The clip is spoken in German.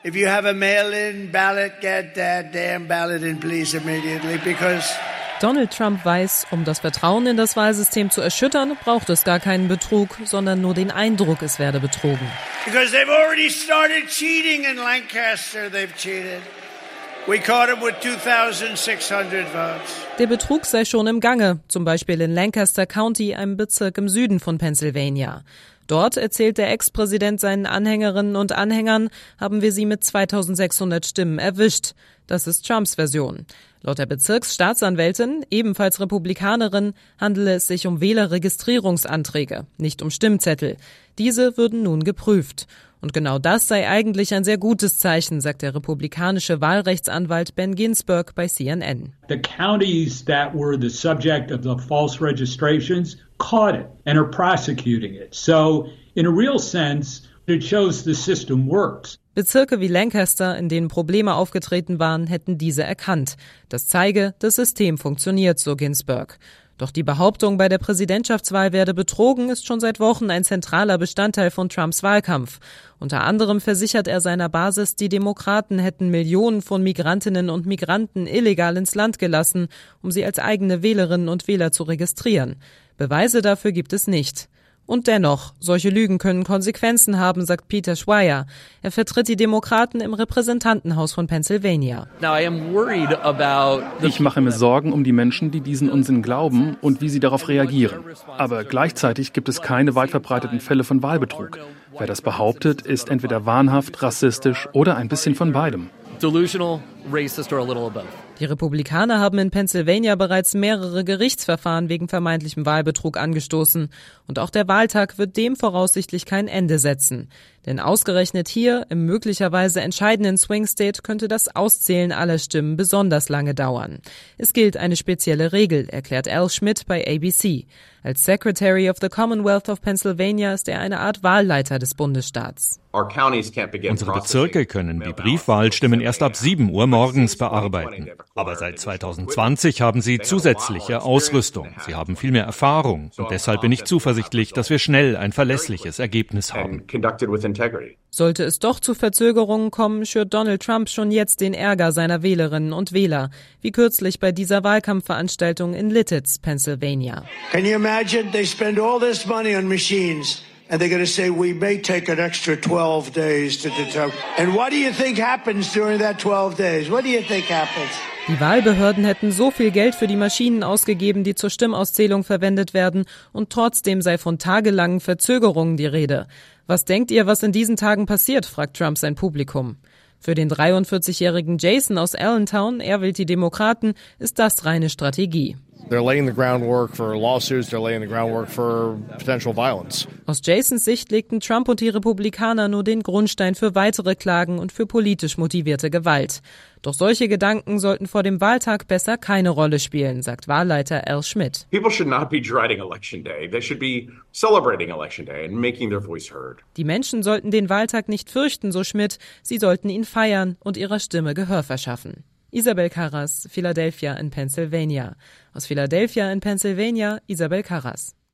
If you have a mail-in ballot, get that damn ballot in, please, immediately, because Donald Trump weiß, um das Vertrauen in das Wahlsystem zu erschüttern, braucht es gar keinen Betrug, sondern nur den Eindruck, es werde betrogen. Because they've already started cheating in Lancaster, they've cheated. We caught them with 2,600 votes. Der Betrug sei schon im Gange, zum Beispiel in Lancaster County, einem Bezirk im Süden von Pennsylvania. Dort, erzählt der Ex-Präsident seinen Anhängerinnen und Anhängern, haben wir sie mit 2.600 Stimmen erwischt. Das ist Trumps Version. Laut der Bezirksstaatsanwältin, ebenfalls Republikanerin, handele es sich um Wählerregistrierungsanträge, nicht um Stimmzettel. Diese würden nun geprüft. Und genau das sei eigentlich ein sehr gutes Zeichen, sagt der republikanische Wahlrechtsanwalt Ben Ginsberg bei CNN. The counties that were the subject of the false registrations caught it and are prosecuting it. So, in a real sense, it shows the system works. Bezirke wie Lancaster, in denen Probleme aufgetreten waren, hätten diese erkannt. Das zeige, das System funktioniert, so Ginsberg. Doch die Behauptung, bei der Präsidentschaftswahl werde betrogen, ist schon seit Wochen ein zentraler Bestandteil von Trumps Wahlkampf. Unter anderem versichert er seiner Basis, die Demokraten hätten Millionen von Migrantinnen und Migranten illegal ins Land gelassen, um sie als eigene Wählerinnen und Wähler zu registrieren. Beweise dafür gibt es nicht. Und dennoch, solche Lügen können Konsequenzen haben, sagt Peter Schweier. Er vertritt die Demokraten im Repräsentantenhaus von Pennsylvania. Ich mache mir Sorgen um die Menschen, die diesen Unsinn glauben und wie sie darauf reagieren. Aber gleichzeitig gibt es keine weit verbreiteten Fälle von Wahlbetrug. Wer das behauptet, ist entweder wahnhaft, rassistisch oder ein bisschen von beidem. Delusional, racist or a little of both. Die Republikaner haben in Pennsylvania bereits mehrere Gerichtsverfahren wegen vermeintlichem Wahlbetrug angestoßen. Und auch der Wahltag wird dem voraussichtlich kein Ende setzen. Denn ausgerechnet hier, im möglicherweise entscheidenden Swing State, könnte das Auszählen aller Stimmen besonders lange dauern. Es gilt eine spezielle Regel, erklärt Al Schmidt bei ABC. Als Secretary of the Commonwealth of Pennsylvania ist er eine Art Wahlleiter des Bundesstaats. Unsere Bezirke können die Briefwahlstimmen erst ab 7 Uhr morgens bearbeiten. Aber seit 2020 haben sie zusätzliche Ausrüstung. Sie haben viel mehr Erfahrung. Und deshalb bin ich zuversichtlich, dass wir schnell ein verlässliches Ergebnis haben. Sollte es doch zu Verzögerungen kommen, schürt Donald Trump schon jetzt den Ärger seiner Wählerinnen und Wähler, wie kürzlich bei dieser Wahlkampfveranstaltung in Lititz, Pennsylvania. Can you imagine they spend all this money on machines and they're going to say we may take an extra 12 days to determine. And what do you think happens during that 12 days? What do you think happens? Die Wahlbehörden hätten so viel Geld für die Maschinen ausgegeben, die zur Stimmauszählung verwendet werden, und trotzdem sei von tagelangen Verzögerungen die Rede. Was denkt ihr, was in diesen Tagen passiert, fragt Trump sein Publikum. Für den 43-jährigen Jason aus Allentown, er wählt die Demokraten, ist das reine Strategie. They're laying the groundwork for lawsuits, they're laying the groundwork for potential violence. Aus Jasons Sicht legten Trump und die Republikaner nur den Grundstein für weitere Klagen und für politisch motivierte Gewalt. Doch solche Gedanken sollten vor dem Wahltag besser keine Rolle spielen, sagt Wahlleiter Al Schmidt. People should not be dreading election day. They should be celebrating election day and making their voice heard. Die Menschen sollten den Wahltag nicht fürchten, so Schmidt. Sie sollten ihn feiern und ihrer Stimme Gehör verschaffen. Isabel Karras, Philadelphia in Pennsylvania. Aus Philadelphia in Pennsylvania, Isabel Karras.